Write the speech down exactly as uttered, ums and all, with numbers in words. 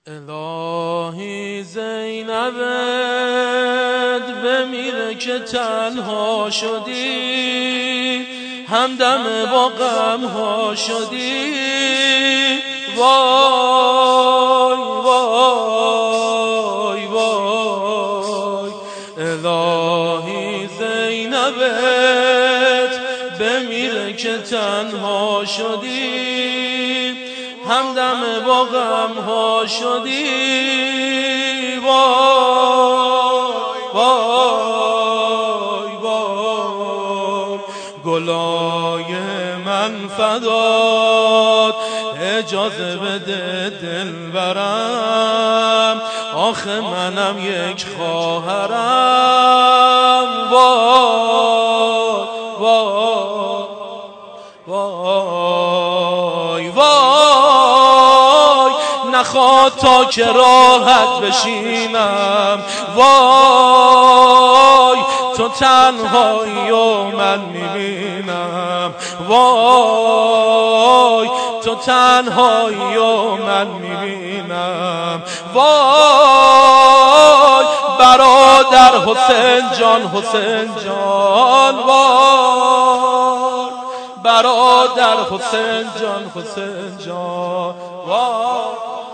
الهی زینبت بمیره که تنها شدی، همدم با غم ها شدی. وای وای وای الهی زینبت بمیره که تنها شدی، همدم با غم ها شدی. وای وای وای گلای من فدات، اجازه بده دلبرم، آخه منم یک خواهرم. وای وای وای وای نخواد تا که راحت بشینم. وای تو تنهایی و من میبینم. وای تو تنهایی و من میبینم. وای برادر حسین جان، حسین جان. وای برادر حسین جان، حسین جان. وای